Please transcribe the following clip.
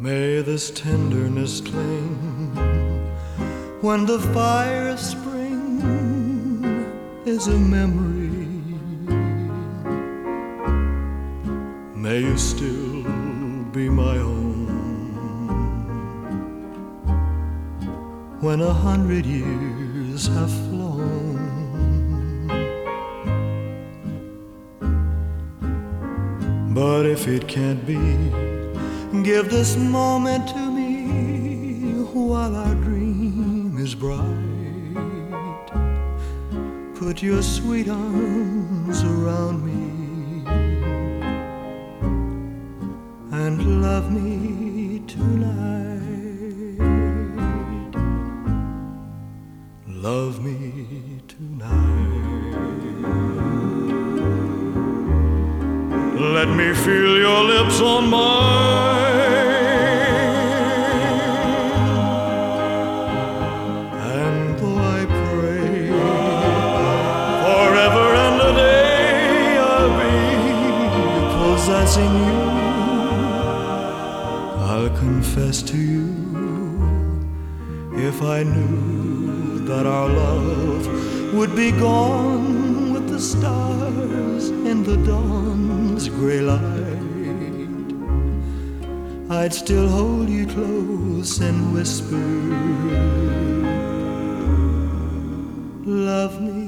May this tenderness cling when the fire of spring is a memory. May you still be my own when 100 years have flown. But if it can't be, give this moment to me while our dream is bright. Put your sweet arms around me and love me tonight. Love me tonight. Let me feel your lips on mine, and though I pray forever and a day I'll be possessing you, I'll confess to you, if I knew that our love would be gone with the stars in the dawn's gray light, I'd still hold you close and whisper, love me